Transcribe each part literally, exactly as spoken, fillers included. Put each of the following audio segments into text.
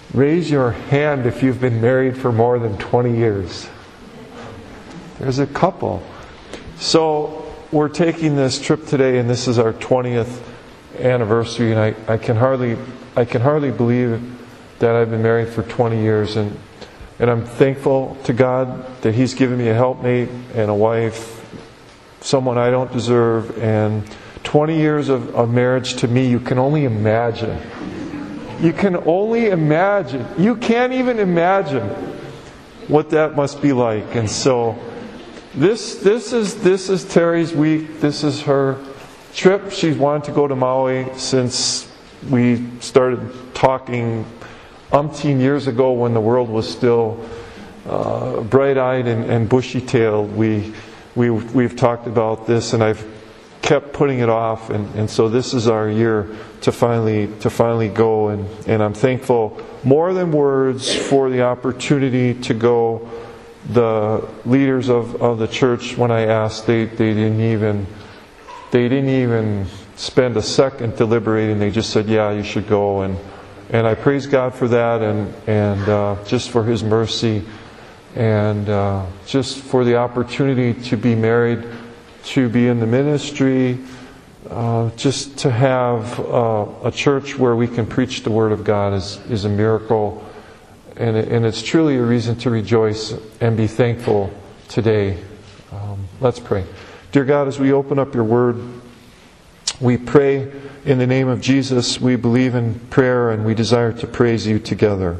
Raise your hand if you've been married for more than twenty years. There's a couple. So we're taking this trip today, and this is our twentieth anniversary, and I, I can hardly I can hardly believe that I've been married for twenty years, and and I'm thankful to God that He's given me a helpmate and a wife, someone I don't deserve, and twenty years of, of marriage to me, you can only imagine. You can only imagine. You can't even imagine what that must be like. And so this this is this is Terry's week. This is her trip. She's wanted to go to Maui since we started talking umpteen years ago, when the world was still uh, bright-eyed and, and bushy-tailed. We we we've talked about this, and I've kept putting it off, and, and so this is our year to finally to finally go, and, and I'm thankful more than words for the opportunity to go. The leaders of, of the church, when I asked, they, they didn't even they didn't even spend a second deliberating. They just said, yeah, you should go, and and I praise God for that, and and uh, just for His mercy, and uh, just for the opportunity to be married, to be in the ministry, uh, just to have uh, a church where we can preach the Word of God is, is a miracle. And, it, and it's truly a reason to rejoice and be thankful today. Um, let's pray. Dear God, as we open up Your Word, we pray in the name of Jesus. We believe in prayer, and we desire to praise You together.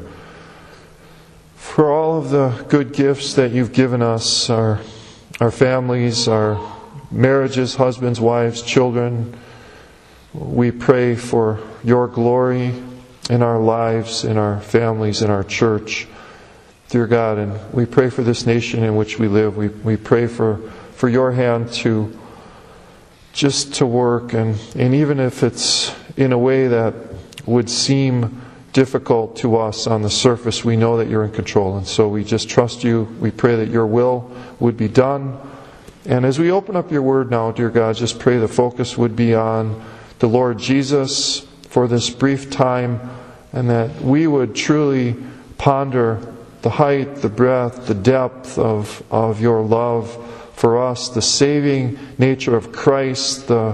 For all of the good gifts that You've given us, our, our families, our marriages, husbands, wives, children, we pray for Your glory in our lives, in our families, in our church, dear God. And we pray for this nation in which we live. We we pray for, for Your hand to just to work, and, and even if it's in a way that would seem difficult to us on the surface, we know that You're in control. And so we just trust You. We pray that Your will would be done. And as we open up Your Word now, dear God, just pray the focus would be on the Lord Jesus for this brief time, and that we would truly ponder the height, the breadth, the depth of, of Your love for us, the saving nature of Christ, the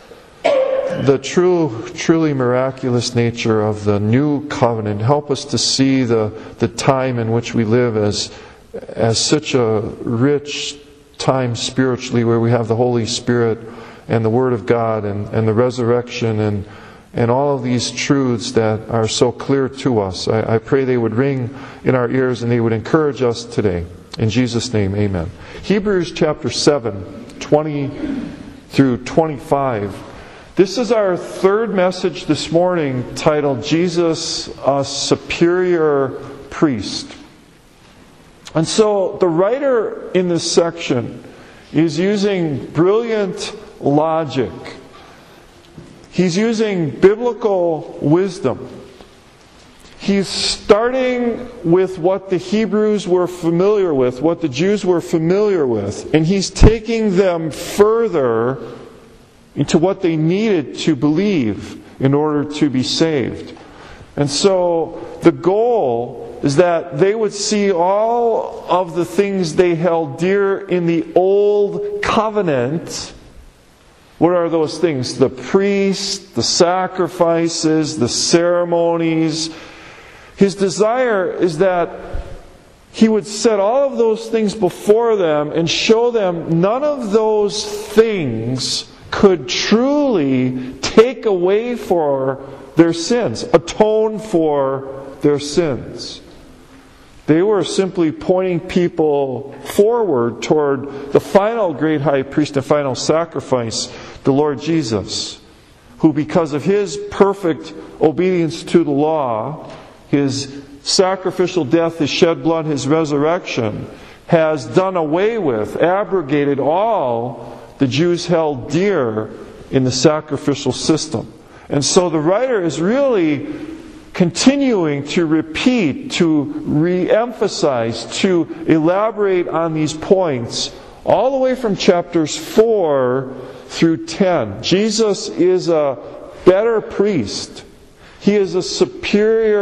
the true, truly miraculous nature of the new covenant. Help us to see the, the time in which we live as as such a rich time spiritually, where we have the Holy Spirit and the Word of God and, and the resurrection and and all of these truths that are so clear to us. I, I pray they would ring in our ears and they would encourage us today. In Jesus' name, amen. Hebrews chapter seven, twenty through twenty-five. This is our third message this morning, titled Jesus, a Superior Priest. And so the writer in this section is using brilliant logic. He's using biblical wisdom. He's starting with what the Hebrews were familiar with, what the Jews were familiar with, and he's taking them further into what they needed to believe in order to be saved. And so the goal is that they would see all of the things they held dear in the old covenant. What are those things? The priests, the sacrifices, the ceremonies. His desire is that He would set all of those things before them and show them none of those things could truly take away for their sins, atone for their sins. They were simply pointing people forward toward the final great high priest and final sacrifice, the Lord Jesus, who, because of His perfect obedience to the law, His sacrificial death, His shed blood, His resurrection, has done away with, abrogated all the Jews held dear in the sacrificial system. And so the writer is really continuing to repeat, to re-emphasize, to elaborate on these points all the way from chapters four through ten. Jesus is a better priest. He is a superior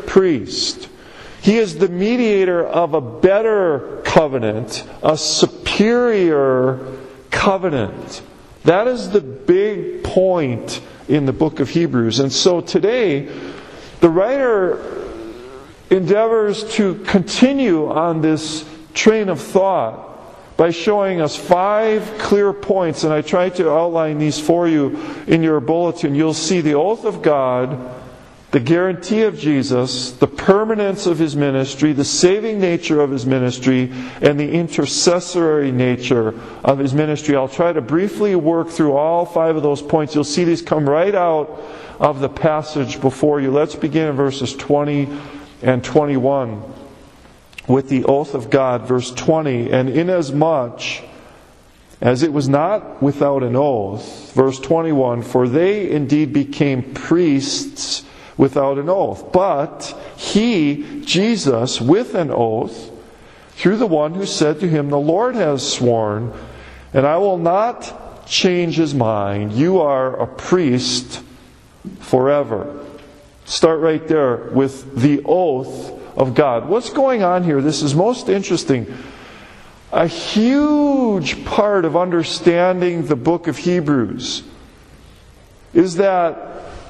priest. He is the mediator of a better covenant, a superior covenant. That is the big point in the book of Hebrews. And so today, the writer endeavors to continue on this train of thought by showing us five clear points, and I try to outline these for you in your bulletin. You'll see the oath of God, the guarantee of Jesus, the permanence of His ministry, the saving nature of His ministry, and the intercessory nature of His ministry. I'll try to briefly work through all five of those points. You'll see these come right out of the passage before you. Let's begin in verses twenty and twenty-one. With the oath of God, verse twenty, and inasmuch as it was not without an oath, verse twenty-one, for they indeed became priests without an oath, but He, Jesus, with an oath, through the one who said to Him, the Lord has sworn, and I will not change His mind. You are a priest forever. Start right there with the oath of God. What's going on here? This is most interesting. A huge part of understanding the book of Hebrews is that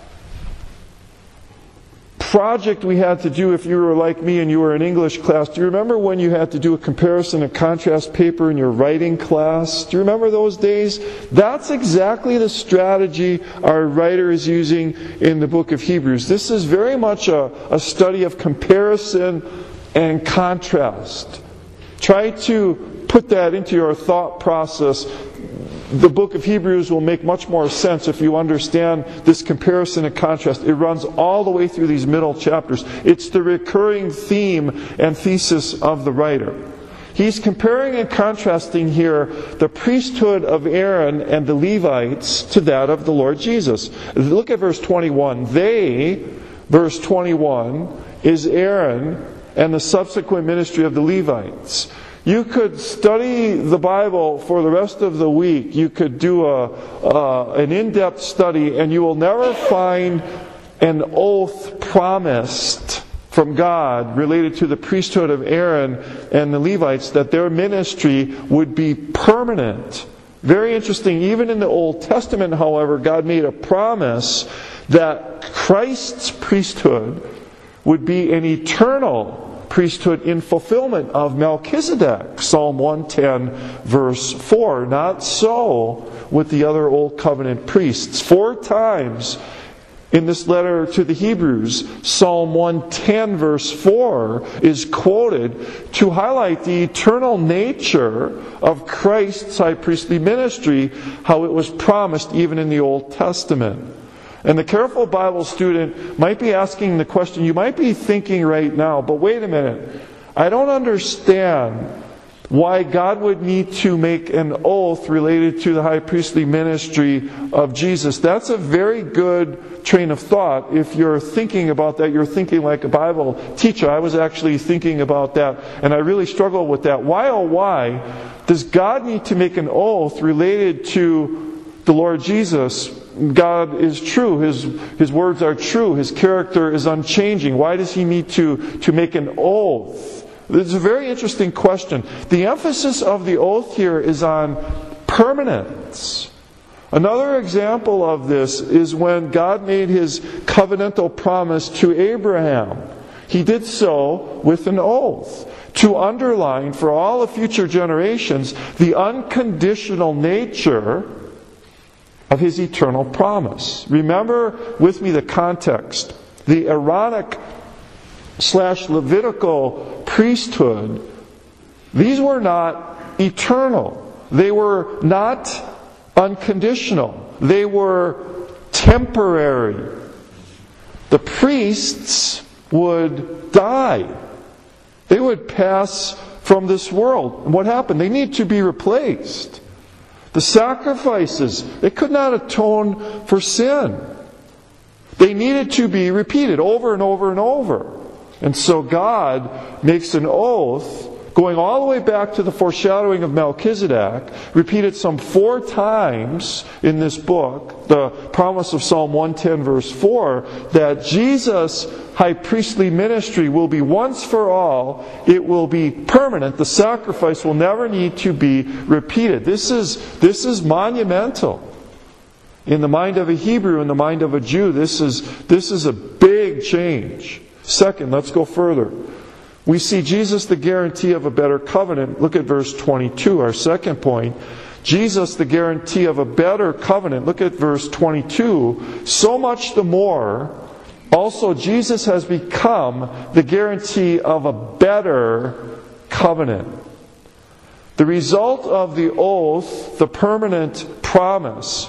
project we had to do if you were like me and you were in English class. Do you remember when you had to do a comparison and contrast paper in your writing class? Do you remember those days? That's exactly the strategy our writer is using in the book of Hebrews. This is very much a, a study of comparison and contrast. Try to put that into your thought process. The book of Hebrews will make much more sense if you understand this comparison and contrast. It runs all the way through these middle chapters. It's the recurring theme and thesis of the writer. He's comparing and contrasting here the priesthood of Aaron and the Levites to that of the Lord Jesus. Look at verse twenty-one. They, verse twenty-one, is Aaron and the subsequent ministry of the Levites. You could study the Bible for the rest of the week. You could do a, uh, an in-depth study, and you will never find an oath promised from God related to the priesthood of Aaron and the Levites that their ministry would be permanent. Very interesting. Even in the Old Testament, however, God made a promise that Christ's priesthood would be an eternal priesthood in fulfillment of Melchizedek. Psalm one ten verse four. Not so with the other Old Covenant priests. Four times in this letter to the Hebrews, Psalm one ten verse four is quoted to highlight the eternal nature of Christ's high priestly ministry, how it was promised even in the Old Testament. And the careful Bible student might be asking the question, you might be thinking right now, but wait a minute, I don't understand why God would need to make an oath related to the high priestly ministry of Jesus. That's a very good train of thought. If you're thinking about that, you're thinking like a Bible teacher. I was actually thinking about that, and I really struggle with that. Why, oh why, does God need to make an oath related to the Lord Jesus? God is true. His, his words are true. His character is unchanging. Why does He need to, to make an oath? This is a very interesting question. The emphasis of the oath here is on permanence. Another example of this is when God made His covenantal promise to Abraham. He did so with an oath to underline for all the future generations the unconditional nature of His eternal promise. Remember with me the context. The Aaronic slash Levitical priesthood, these were not eternal. They were not unconditional. They were temporary. The priests would die. They would pass from this world. And what happened? They need to be replaced. The sacrifices, they could not atone for sin. They needed to be repeated over and over and over. And so God makes an oath going all the way back to the foreshadowing of Melchizedek, repeated some four times in this book, the promise of Psalm one ten verse four, that Jesus' high priestly ministry will be once for all. It will be permanent. The sacrifice will never need to be repeated. This is, this is monumental. In the mind of a Hebrew, in the mind of a Jew, this is, this is a big change. Second, let's go further. We see Jesus the guarantee of a better covenant. Look at verse twenty-two, our second point. Jesus the guarantee of a better covenant. Look at verse twenty-two. So much the more, also Jesus has become the guarantee of a better covenant. The result of the oath, the permanent promise,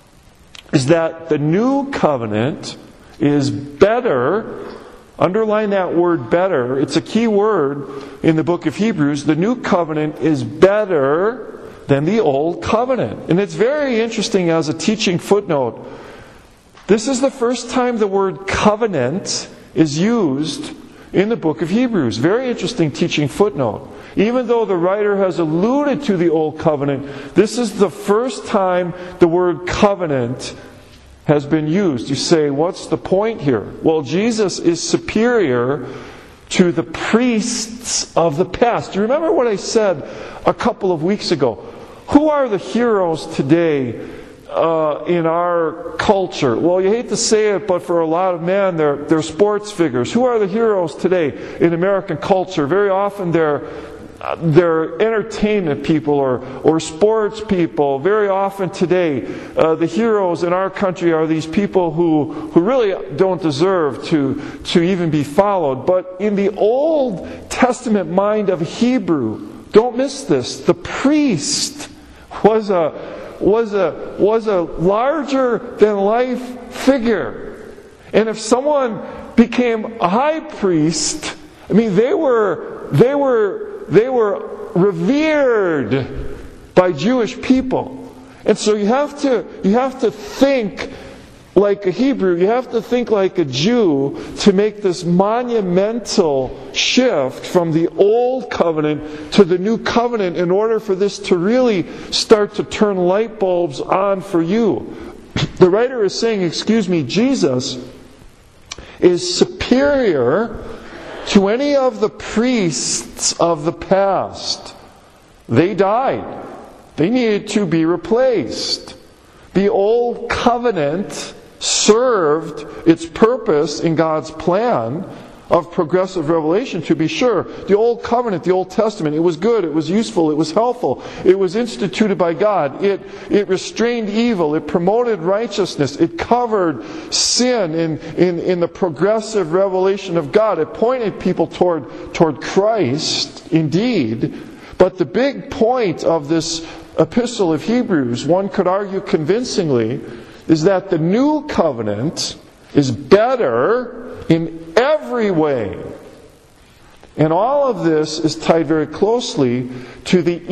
is that the new covenant is better. Underline that word better. It's a key word in the book of Hebrews. The new covenant is better than the old covenant. And it's very interesting as a teaching footnote. This is the first time the word covenant is used in the book of Hebrews. Very interesting teaching footnote. Even though the writer has alluded to the old covenant, this is the first time the word covenant has been used. You say, what's the point here? Well, Jesus is superior to the priests of the past. Do you remember what I said a couple of weeks ago? Who are the heroes today uh, in our culture? Well, you hate to say it, but for a lot of men, they're, they're sports figures. Who are the heroes today in American culture? Very often they're They're entertainment people or, or sports people. Very often today, uh, the heroes in our country are these people who, who really don't deserve to, to even be followed. But in the Old Testament mind of Hebrew, don't miss this, the priest was a, was a, was a larger than life figure. And if someone became a high priest, I mean, they were, they were, They were revered by Jewish people. And so you have to you have to think like a Hebrew, you have to think like a Jew to make this monumental shift from the old covenant to the new covenant in order for this to really start to turn light bulbs on for you. The writer is saying, excuse me, Jesus is superior to any of the priests of the past. They died. They needed to be replaced. The old covenant served its purpose in God's plan of progressive revelation, to be sure. The Old Covenant, the Old Testament, it was good, it was useful, it was helpful. It was instituted by God. It, it restrained evil. It promoted righteousness. It covered sin in, in, in the progressive revelation of God. It pointed people toward, toward Christ, indeed. But the big point of this epistle of Hebrews, one could argue convincingly, is that the new covenant is better in every way. And all of this is tied very closely to the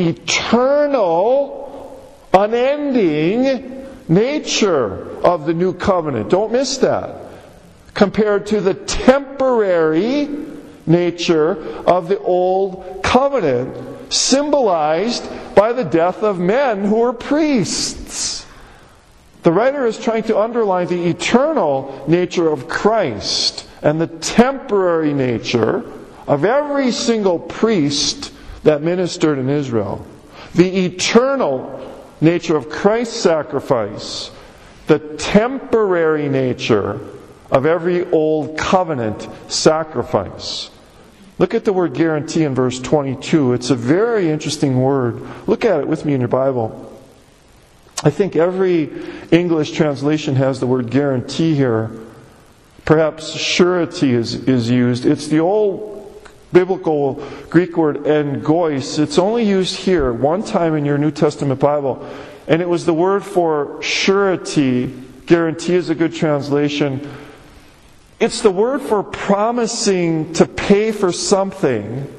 eternal, unending nature of the new covenant. Don't miss that. Compared to the temporary nature of the old covenant, symbolized by the death of men who were priests. The writer is trying to underline the eternal nature of Christ and the temporary nature of every single priest that ministered in Israel. The eternal nature of Christ's sacrifice, the temporary nature of every old covenant sacrifice. Look at the word guarantee in verse twenty-two. It's a very interesting word. Look at it with me in your Bible. I think every English translation has the word guarantee here. Perhaps surety is, is used. It's the old biblical Greek word engois. It's only used here one time in your New Testament Bible. And it was the word for surety. Guarantee is a good translation. It's the word for promising to pay for something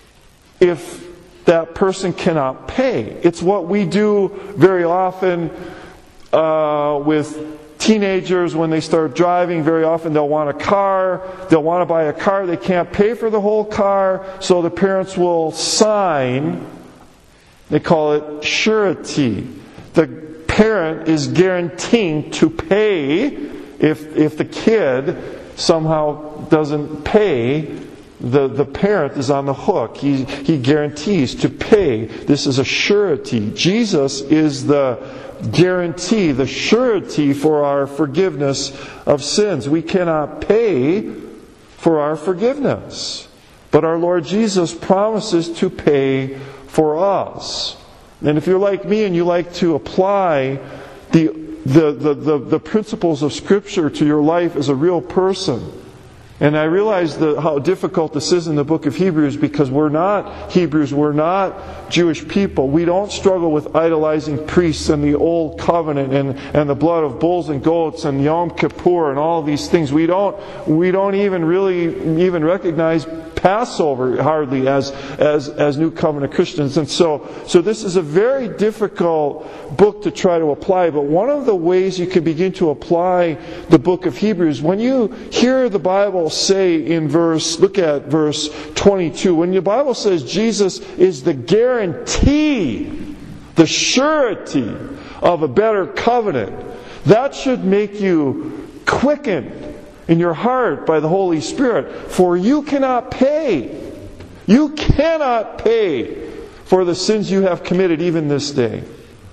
if that person cannot pay. It's what we do very often uh, with teenagers, when they start driving, very often they'll want a car. They'll want to buy a car. They can't pay for the whole car, so the parents will sign. They call it surety. The parent is guaranteeing to pay if if the kid somehow doesn't pay. The, the parent is on the hook. He, he guarantees to pay. This is a surety. Jesus is the guarantee, the surety for our forgiveness of sins. We cannot pay for our forgiveness, but our Lord Jesus promises to pay for us. And if you're like me and you like to apply the the the, the, the principles of Scripture to your life as a real person, and I realize the, how difficult this is in the book of Hebrews, because we're not Hebrews, we're not Jewish people. We don't struggle with idolizing priests and the old covenant and, and the blood of bulls and goats and Yom Kippur and all these things. We don't we don't even really even recognize Passover hardly as as as New Covenant Christians. And so so this is a very difficult book to try to apply. But one of the ways you can begin to apply the book of Hebrews, when you hear the Bible say in verse, look at verse twenty-two, when the Bible says Jesus is the guarantee, the surety of a better covenant, that should make you quickened in your heart by the Holy Spirit. For you cannot pay. You cannot pay for the sins you have committed even this day.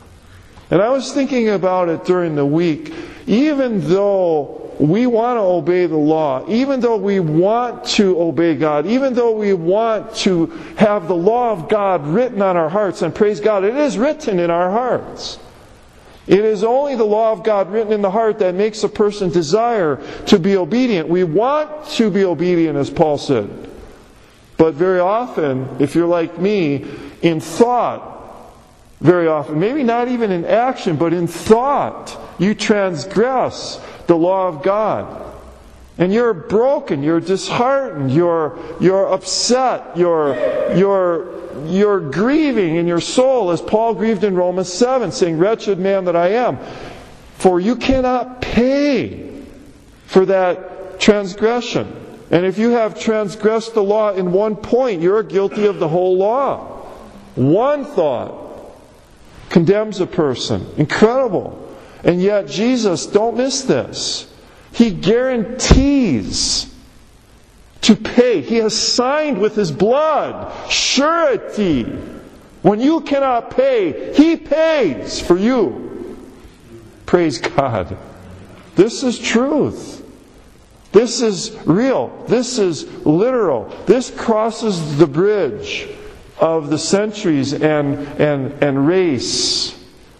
And I was thinking about it during the week. Even though we want to obey the law, even though we want to obey God, even though we want to have the law of God written on our hearts, and praise God, it is written in our hearts. It is only the law of God written in the heart that makes a person desire to be obedient. We want to be obedient, as Paul said. But very often, if you're like me, in thought, very often, maybe not even in action, but in thought, you transgress the law of God. And you're broken, you're disheartened, you're you're upset, you're you're you're grieving in your soul, as Paul grieved in Romans seven, saying, "Wretched man that I am, for you cannot pay for that transgression." And if you have transgressed the law in one point, you're guilty of the whole law. One thought condemns a person. Incredible. And yet Jesus, don't miss this, He guarantees to pay. He has signed with His blood surety. When you cannot pay, He pays for you. Praise God. This is truth. This is real. This is literal. This crosses the bridge of the centuries and, and, and race.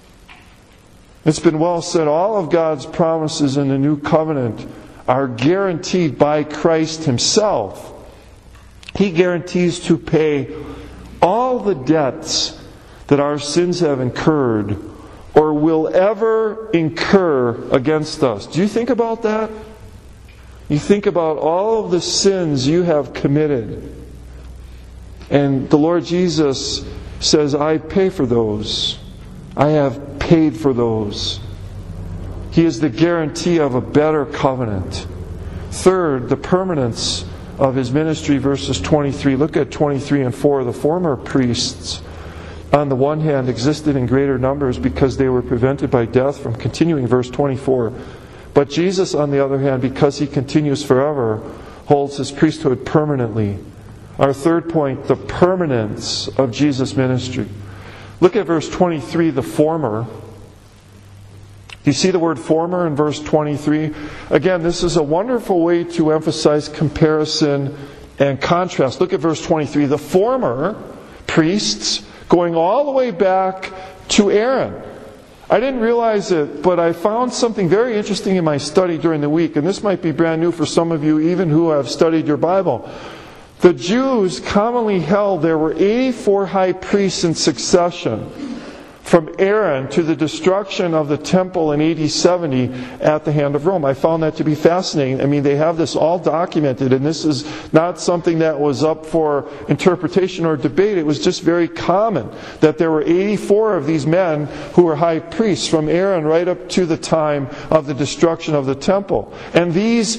It's been well said, all of God's promises in the New Covenant are guaranteed by Christ Himself. He guarantees to pay all the debts that our sins have incurred or will ever incur against us. Do you think about that? You think about all of the sins you have committed. And the Lord Jesus says, I pay for those. I have paid for those. He is the guarantee of a better covenant. Third, the permanence of His ministry, verses twenty-three. Look at twenty-three and four. The former priests, on the one hand, existed in greater numbers because they were prevented by death from continuing. Verse twenty-four. But Jesus, on the other hand, because He continues forever, holds His priesthood permanently. Our third point, the permanence of Jesus' ministry. Look at verse twenty-three, the former. Do you see the word former in verse twenty-three? Again, this is a wonderful way to emphasize comparison and contrast. Look at verse twenty-three. The former priests, going all the way back to Aaron. I didn't realize it, but I found something very interesting in my study during the week, and this might be brand new for some of you, even who have studied your Bible. The Jews commonly held there were eighty-four high priests in succession from Aaron to the destruction of the temple in A D seventy at the hand of Rome. I found that to be fascinating. I mean, they have this all documented, and this is not something that was up for interpretation or debate. It was just very common that there were eighty-four of these men who were high priests from Aaron right up to the time of the destruction of the temple. And these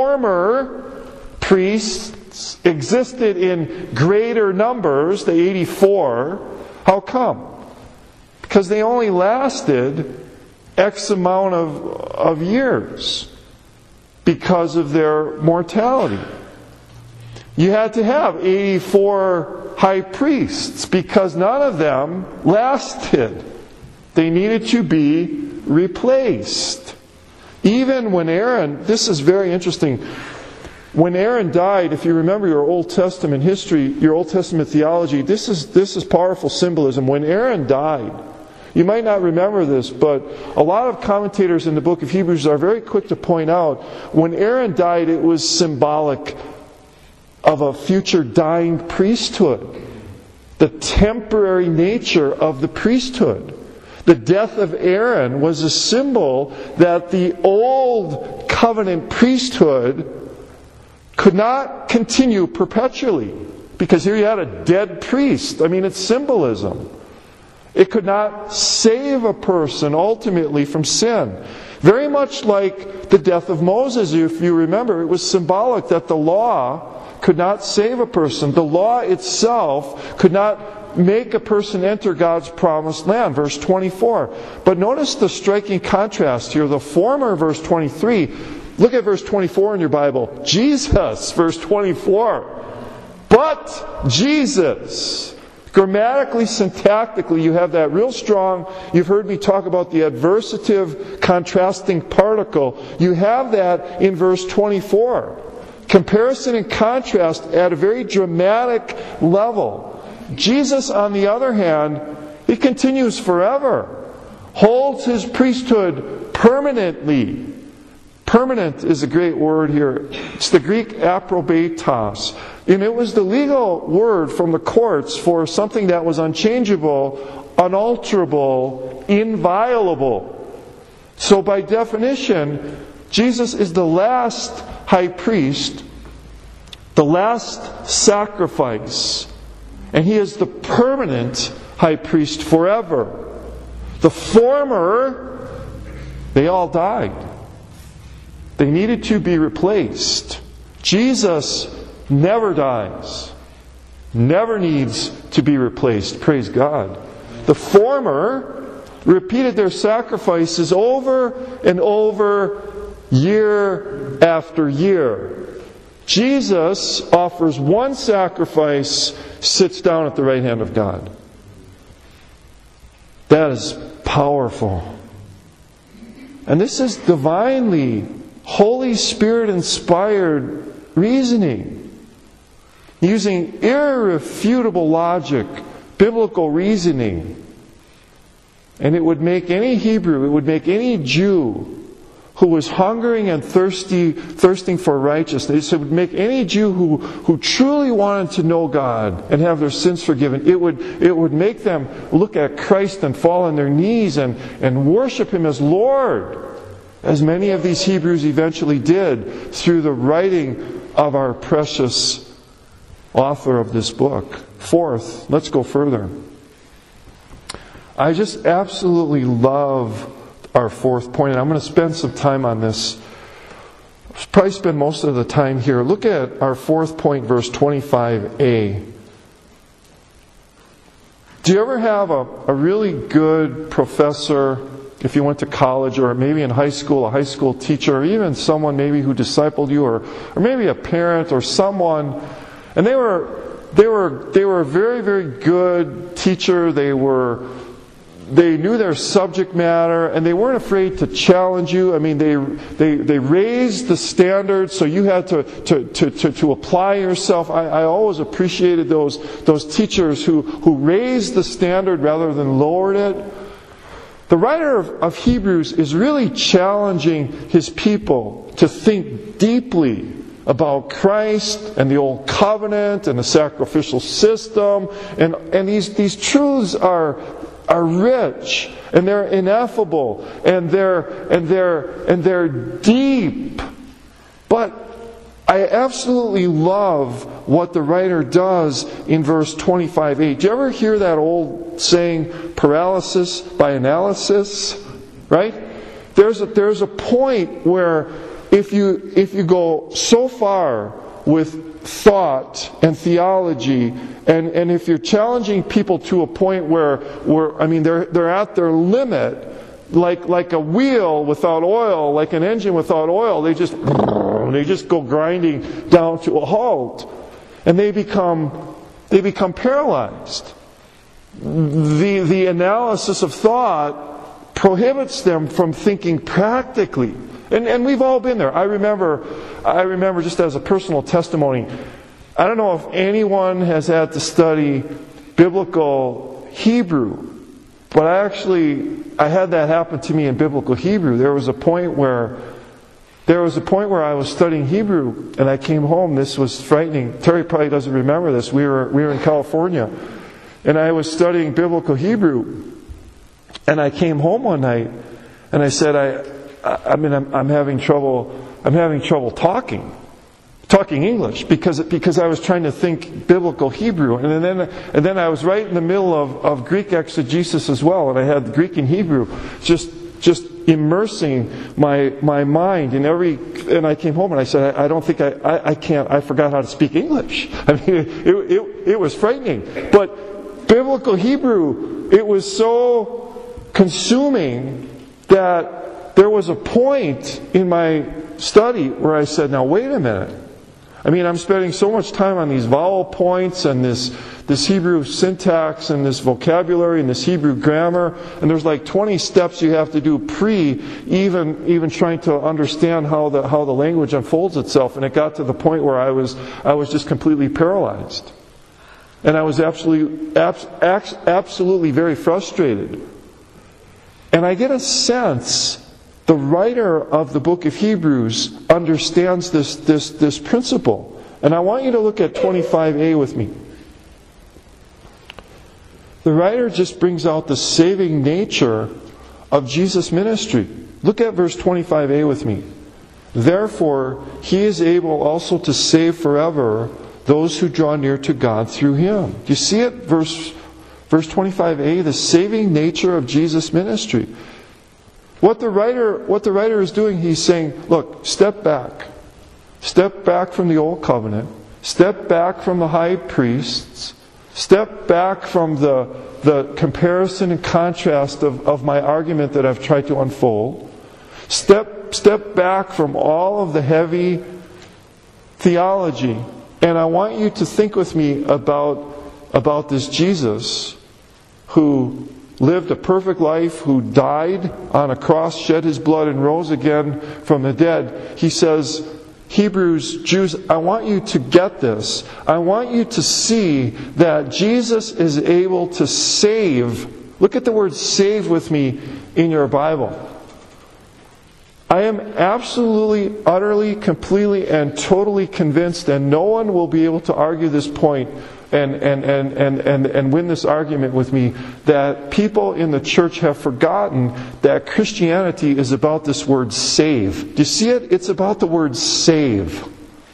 former priests existed in greater numbers, the eighty-four. How come? Because they only lasted X amount of, of years because of their mortality. You had to have eighty-four high priests because none of them lasted. They needed to be replaced. Even when Aaron, this is very interesting, when Aaron died, if you remember your Old Testament history, your Old Testament theology, this is this is powerful symbolism. When Aaron died, you might not remember this, but a lot of commentators in the book of Hebrews are very quick to point out when Aaron died, it was symbolic of a future dying priesthood. The temporary nature of the priesthood. The death of Aaron was a symbol that the old covenant priesthood could not continue perpetually. Because here you had a dead priest. I mean, it's symbolism. It could not save a person ultimately from sin. Very much like the death of Moses, if you remember, it was symbolic that the law could not save a person. The law itself could not make a person enter God's promised land. Verse twenty-four. But notice the striking contrast here. The former, verse twenty-three. Look at verse twenty-four in your Bible. Jesus, verse twenty-four. But Jesus. Grammatically, syntactically, you have that real strong, you've heard me talk about the adversative contrasting particle. You have that in verse twenty-four. Comparison and contrast at a very dramatic level. Jesus, on the other hand, He continues forever. Holds His priesthood permanently. Permanent is a great word here. It's the Greek aprobatos. And it was the legal word from the courts for something that was unchangeable, unalterable, inviolable. So by definition, Jesus is the last high priest, the last sacrifice, and He is the permanent high priest forever. The former, they all died. They needed to be replaced. Jesus never dies. Never needs to be replaced. Praise God. The former repeated their sacrifices over and over, year after year. Jesus offers one sacrifice, sits down at the right hand of God. That is powerful. And this is divinely, Holy Spirit inspired reasoning. Using irrefutable logic, biblical reasoning. And it would make any Hebrew, it would make any Jew who was hungering and thirsty, thirsting for righteousness, it would make any Jew who, who truly wanted to know God and have their sins forgiven, it would, it would make them look at Christ and fall on their knees and, and worship Him as Lord. As many of these Hebrews eventually did through the writing of our precious author of this book. Fourth, let's go further. I just absolutely love our fourth point, and I'm going to spend some time on this. I'll probably spend most of the time here. Look at our fourth point, verse twenty-five a. Do you ever have a, a really good professor, if you went to college or maybe in high school, a high school teacher, or even someone maybe who discipled you, or, or maybe a parent or someone, and they were they were they were a very, very good teacher. They were They knew their subject matter, and they weren't afraid to challenge you. I mean, they they, they raised the standards, so you had to to, to, to, to apply yourself. I, I always appreciated those those teachers who, who raised the standard rather than lowered it. The writer of, of Hebrews is really challenging his people to think deeply about Christ and the Old Covenant and the sacrificial system. And, and these, these truths are are rich, and they're ineffable, and they're and they're and they're deep. But I absolutely love what the writer does in verse twenty-five eight. Do you ever hear that old saying, paralysis by analysis? Right? There's a, there's a point where if you if you go so far with thought and theology, and, and if you're challenging people to a point where, where I mean they're they're at their limit, like like a wheel without oil, like an engine without oil, they just they just go grinding down to a halt, and they become they become paralyzed. The the analysis of thought prohibits them from thinking practically. And and we've all been there. I remember I remember just as a personal testimony, I don't know if anyone has had to study biblical Hebrew, but I actually I had that happen to me in biblical Hebrew. There was a point where there was a point where I was studying Hebrew and I came home. This was frightening. Terry probably doesn't remember this. We were we were in California, and I was studying biblical Hebrew, and I came home one night and I said I I mean, I'm, I'm having trouble. I'm having trouble talking, talking English because because I was trying to think biblical Hebrew, and then and then I was right in the middle of, of Greek exegesis as well, and I had Greek and Hebrew just just immersing my my mind in every. And I came home and I said, I, I don't think I, I I can't. I forgot how to speak English. I mean, it it it was frightening. But biblical Hebrew, it was so consuming that there was a point in my study where I said, now wait a minute. I mean, I'm spending so much time on these vowel points and this this Hebrew syntax and this vocabulary and this Hebrew grammar, and there's like twenty steps you have to do pre even even trying to understand how the how the language unfolds itself. And it got to the point where I was I was just completely paralyzed. And I was absolutely abs, absolutely very frustrated. And I get a sense the writer of the book of Hebrews understands this, this, this principle. And I want you to look at twenty-five a with me. The writer just brings out the saving nature of Jesus' ministry. Look at verse twenty-five a with me. Therefore, He is able also to save forever those who draw near to God through Him. Do you see it? Verse, verse twenty-five a, the saving nature of Jesus' ministry. What the writer, what the writer is doing, he's saying, look, step back. Step back from the old covenant. Step back from the high priests. Step back from the, the comparison and contrast of, of my argument that I've tried to unfold. Step, step back from all of the heavy theology. And I want you to think with me about, about this Jesus who lived a perfect life, who died on a cross, shed His blood, and rose again from the dead. He says, Hebrews, Jews, I want you to get this. I want you to see that Jesus is able to save. Look at the word save with me in your Bible. I am absolutely, utterly, completely, and totally convinced, and no one will be able to argue this point and, and, and, and, and, and win this argument with me, that people in the church have forgotten that Christianity is about this word save. Do you see it? It's about the word save.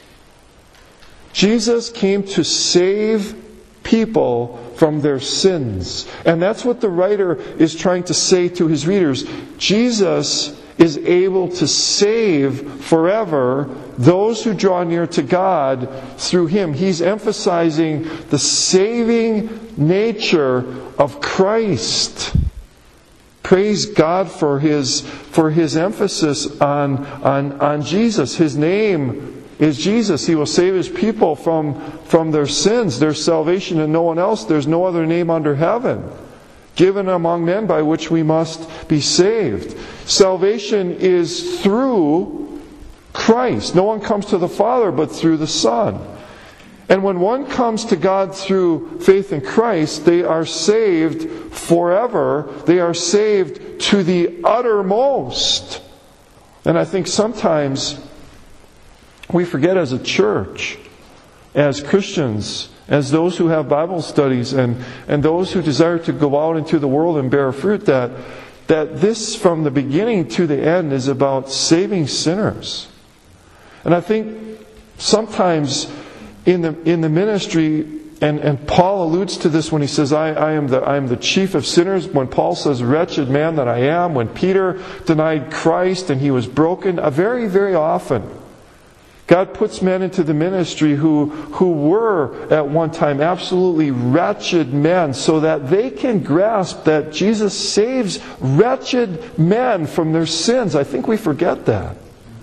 Jesus came to save people from their sins. And that's what the writer is trying to say to his readers. Jesus is able to save forever those who draw near to God through Him. He's emphasizing the saving nature of Christ. Praise God for His for His emphasis on, on, on Jesus. His name is Jesus. He will save His people from, from their sins. There's salvation in no one else. There's no other name under heaven given among men by which we must be saved. Salvation is through Christ. No one comes to the Father but through the Son. And when one comes to God through faith in Christ, they are saved forever. They are saved to the uttermost. And I think sometimes we forget as a church, as Christians, as those who have Bible studies and, and those who desire to go out into the world and bear fruit, that, that this from the beginning to the end is about saving sinners. And I think sometimes in the in the ministry, and, and Paul alludes to this when he says, I, I am the I am the chief of sinners. When Paul says, wretched man that I am, when Peter denied Christ and he was broken, uh, very, very often God puts men into the ministry who, who were at one time absolutely wretched men, so that they can grasp that Jesus saves wretched men from their sins. I think we forget that.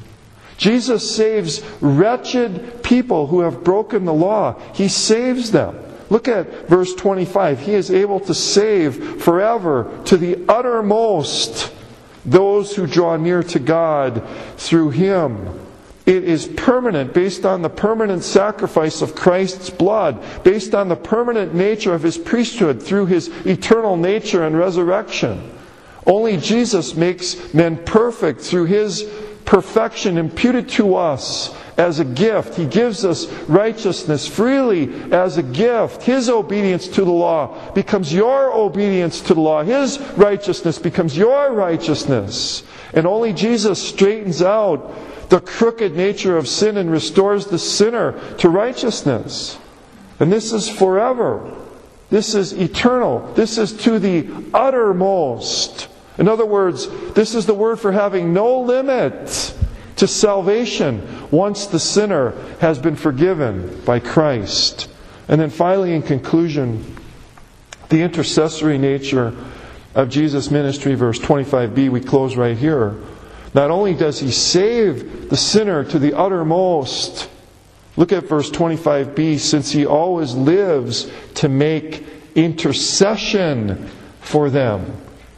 Jesus saves wretched people who have broken the law. He saves them. Look at verse twenty-five. He is able to save forever to the uttermost those who draw near to God through Him. It is permanent, based on the permanent sacrifice of Christ's blood, based on the permanent nature of His priesthood through His eternal nature and resurrection. Only Jesus makes men perfect through His perfection imputed to us as a gift. He gives us righteousness freely as a gift. His obedience to the law becomes your obedience to the law. His righteousness becomes your righteousness. And only Jesus straightens out the crooked nature of sin and restores the sinner to righteousness. And this is forever. This is eternal. This is to the uttermost. In other words, this is the word for having no limit to salvation once the sinner has been forgiven by Christ. And then finally, in conclusion, the intercessory nature of Jesus' ministry, verse twenty-five b, we close right here. Not only does He save the sinner to the uttermost, look at verse twenty-five b, since He always lives to make intercession for them.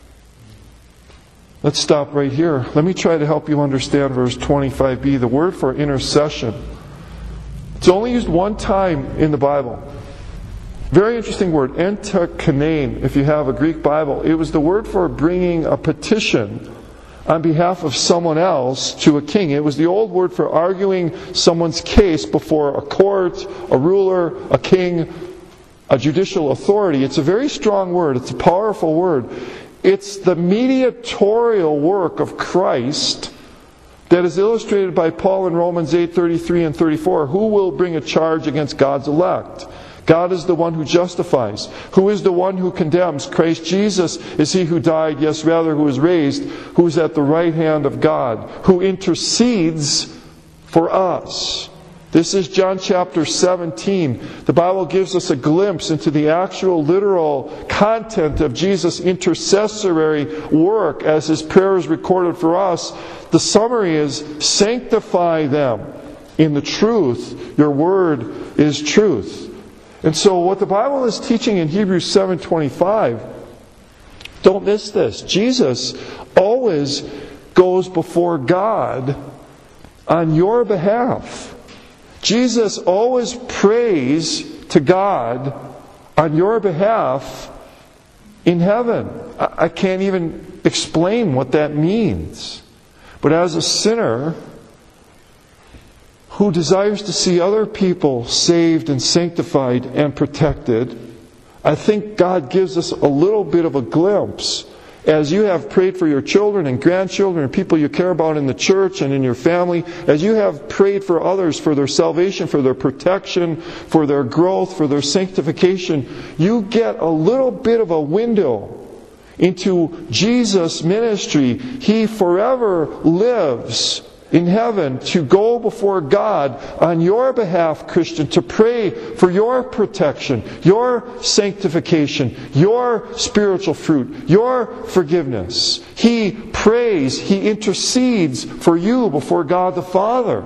Let's stop right here. Let me try to help you understand verse twenty-five b. The word for intercession, it's only used one time in the Bible. Very interesting word, entekanein, if you have a Greek Bible. It was the word for bringing a petition on behalf of someone else to a king. It was the old word for arguing someone's case before a court, a ruler, a king, a judicial authority. It's a very strong word. It's a powerful word. It's the mediatorial work of Christ that is illustrated by Paul in Romans eight thirty-three and thirty-four. Who will bring a charge against God's elect? God is the one who justifies. Who is the one who condemns? Christ Jesus is He who died, yes, rather, who is raised, who is at the right hand of God, who intercedes for us. This is John chapter seventeen. The Bible gives us a glimpse into the actual literal content of Jesus' intercessory work as His prayer is recorded for us. The summary is, sanctify them in the truth. Your word is truth. And so what the Bible is teaching in Hebrews seven twenty-five, don't miss this. Jesus always goes before God on your behalf. Jesus always prays to God on your behalf in heaven. I can't even explain what that means. But as a sinner who desires to see other people saved and sanctified and protected, I think God gives us a little bit of a glimpse. As you have prayed for your children and grandchildren and people you care about in the church and in your family, as you have prayed for others for their salvation, for their protection, for their growth, for their sanctification, you get a little bit of a window into Jesus' ministry. He forever lives in heaven to go before God on your behalf, Christian, to pray for your protection, your sanctification, your spiritual fruit, your forgiveness. He prays, He intercedes for you before God the Father.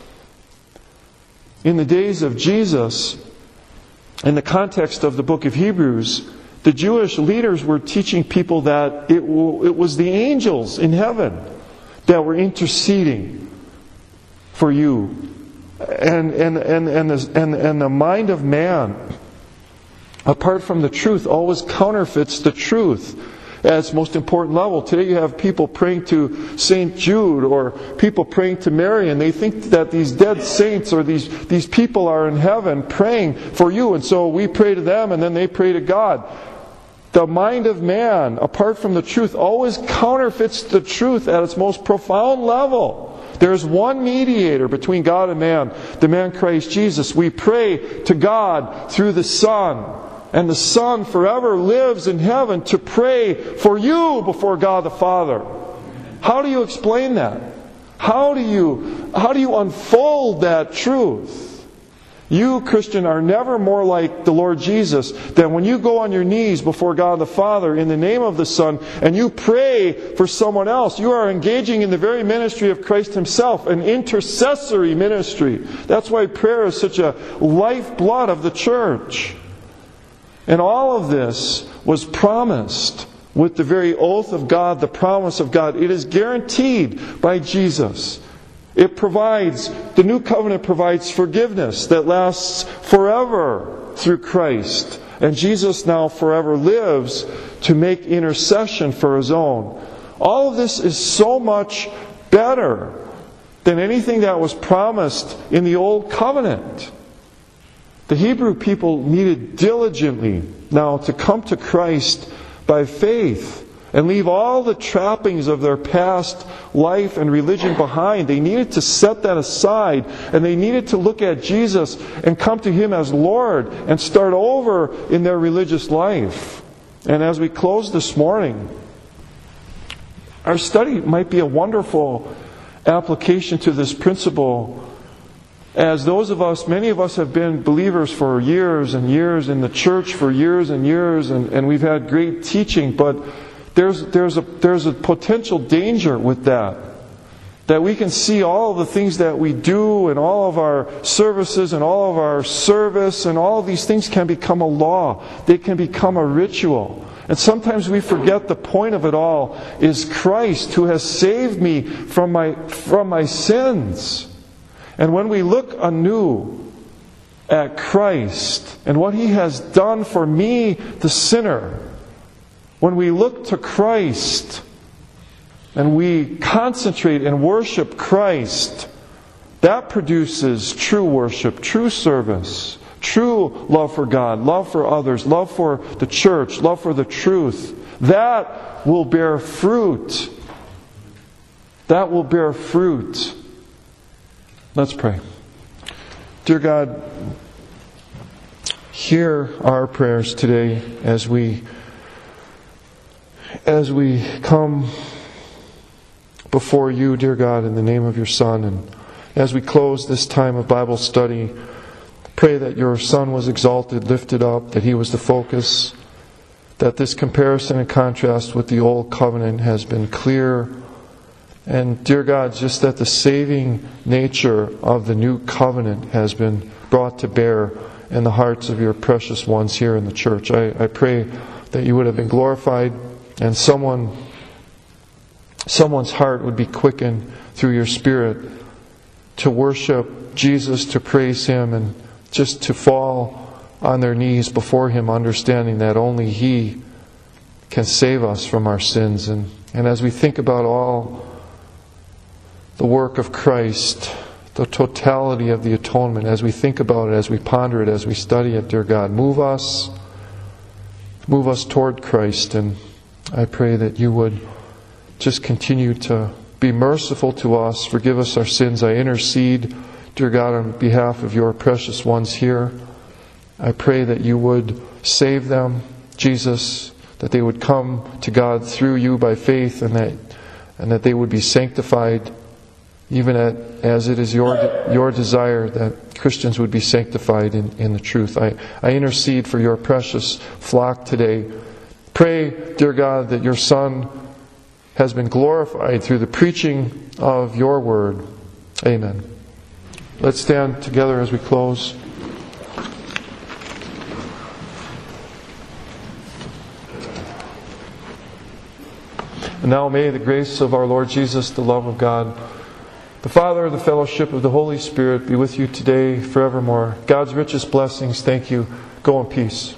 In the days of Jesus, in the context of the book of Hebrews, the Jewish leaders were teaching people that it was the angels in heaven that were interceding for you. And, and, and, and, the, and, and the mind of man, apart from the truth, always counterfeits the truth. at its most important level. Today you have people praying to Saint Jude or people praying to Mary, and they think that these dead saints or these, these people are in heaven praying for you, and so we pray to them and then they pray to God. The mind of man, apart from the truth, always counterfeits the truth at its most profound level. There's one mediator between God and man, the man Christ Jesus. We pray to God through the Son. And the Son forever lives in heaven to pray for you before God the Father. How do you explain that? How do you, how do you unfold that truth? You, Christian, are never more like the Lord Jesus than when you go on your knees before God the Father in the name of the Son and you pray for someone else. You are engaging in the very ministry of Christ Himself, an intercessory ministry. That's why prayer is such a lifeblood of the church. And all of this was promised with the very oath of God, the promise of God. It is guaranteed by Jesus. It provides, the new covenant provides forgiveness that lasts forever through Christ. And Jesus now forever lives to make intercession for His own. All of this is so much better than anything that was promised in the Old Covenant. The Hebrew people needed diligently now to come to Christ by faith and leave all the trappings of their past life and religion behind. They needed to set that aside, and they needed to look at Jesus and come to Him as Lord and start over in their religious life. And as we close this morning, our study might be a wonderful application to this principle. As those of us, many of us have been believers for years and years in the church for years and years, and, and we've had great teaching, but there's, there's, a, there's a potential danger with that. That we can see all of the things that we do and all of our services and all of our service and all of these things can become a law. They can become a ritual. And sometimes we forget the point of it all is Christ who has saved me from my, from my sins. And when we look anew at Christ and what He has done for me, the sinner, when we look to Christ and we concentrate and worship Christ, that produces true worship, true service, true love for God, love for others, love for the church, love for the truth. That will bear fruit. That will bear fruit. Let's pray. Dear God, hear our prayers today as we as we come before you, dear God, in the name of your Son, and as we close this time of Bible study, pray that your Son was exalted, lifted up, that He was the focus, that this comparison and contrast with the Old Covenant has been clear. And dear God, just that the saving nature of the New Covenant has been brought to bear in the hearts of your precious ones here in the church. I, I pray that you would have been glorified and someone, someone's heart would be quickened through your Spirit to worship Jesus, to praise Him, and just to fall on their knees before Him, understanding that only He can save us from our sins. And, and as we think about all the work of Christ, the totality of the atonement, as we think about it, as we ponder it, as we study it, dear God, move us, move us toward Christ. And I pray that you would just continue to be merciful to us, forgive us our sins. I intercede, dear God, on behalf of your precious ones here. I pray that you would save them, Jesus, that they would come to God through you by faith, and that and that they would be sanctified, even at, as it is your your desire that Christians would be sanctified in, in the truth. I, I intercede for your precious flock today. Pray, dear God, that your Son has been glorified through the preaching of your word. Amen. Let's stand together as we close. And now may the grace of our Lord Jesus, the love of God, the Father, the fellowship of the Holy Spirit be with you today, forevermore. God's richest blessings. Thank you. Go in peace.